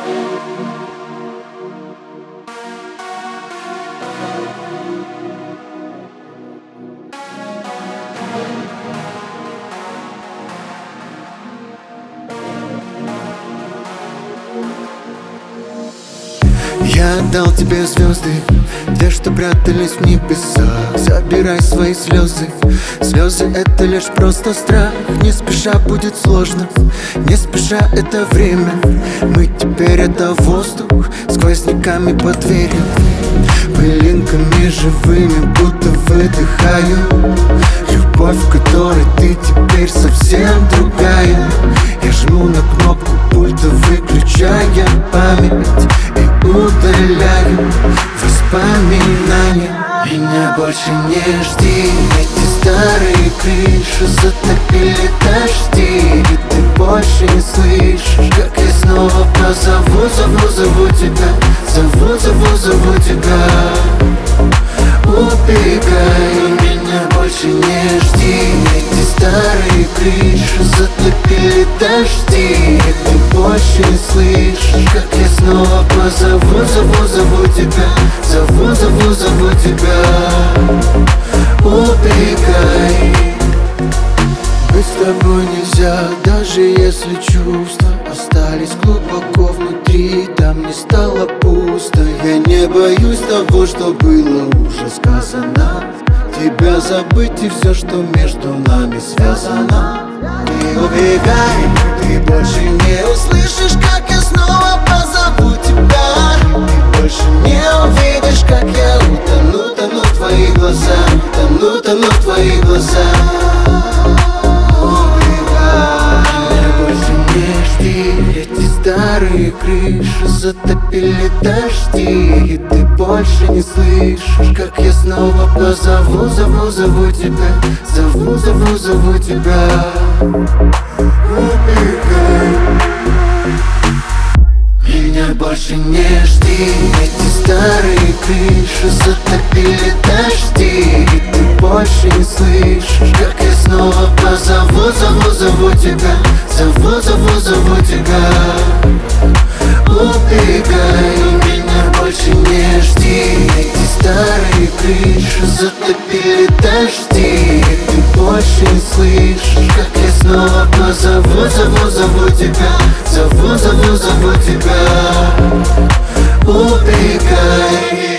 Я отдал тебе звезды, те, что прятались в небесах. Забирай свои слезы. Слезы — это лишь просто страх. Не спеша будет сложно, не спеша это время. Мы теперь — это воздух, сквозняками по двери. Пылинками живыми будто выдыхаю. Любовь, в которой ты теперь совсем другая. Я жму на кнопку пульта, выключая память и удаляю воспоминания. Меня больше не жди, эти старые крыши затопили дожди. И ты больше не слышишь, как я снова позову, зову тебя. Зову тебя. Убегай, меня больше не жди. Эти старые крыши затопили дожди. И ты больше не слышишь, как я снова позову, зову тебя. Зову тебя. Убегай. Быть с тобой нельзя, даже если чувства остались глубоко внутри. Там не стало пусто. Я не боюсь того, что было уже сказано. Тебя забыть и все, что между нами связано. Не убегай, ты больше не услышишь, как я снова позову тебя. Ты больше не увидишь, как я утону в твоих глазах. Тону в твоих глазах. Эти старые крыши затопили дожди. И ты больше не слышишь, как я снова позову, зову тебя. Зову тебя. Убегай. Меня больше не жди. Эти старые крыши затопили дожди. И ты больше не слышишь, как я снова позову, зову тебя. Зову тебя. Убегай. Меня больше не жди. Эти старые крыши затопили дожди. И ты больше не слышишь, как я снова позову, зову тебя. Зову тебя. Убегай.